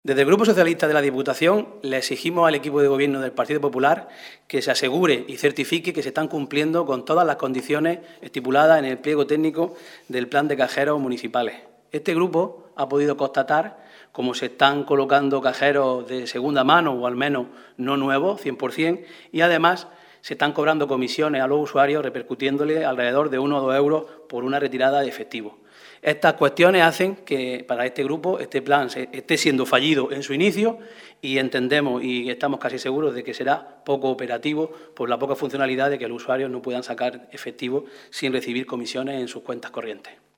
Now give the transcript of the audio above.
Desde el Grupo Socialista de la Diputación le exigimos al equipo de Gobierno del Partido Popular que se asegure y certifique que se están cumpliendo con todas las condiciones estipuladas en el pliego técnico del Plan de Cajeros Municipales. Este grupo ha podido constatar cómo se están colocando cajeros de segunda mano o al menos no nuevos, 100%, y además se están cobrando comisiones a los usuarios repercutiéndole alrededor de 1 o 2 euros por una retirada de efectivo. Estas cuestiones hacen que para este grupo este plan esté siendo fallido en su inicio y entendemos y estamos casi seguros de que será poco operativo por la poca funcionalidad de que los usuarios no puedan sacar efectivo sin recibir comisiones en sus cuentas corrientes.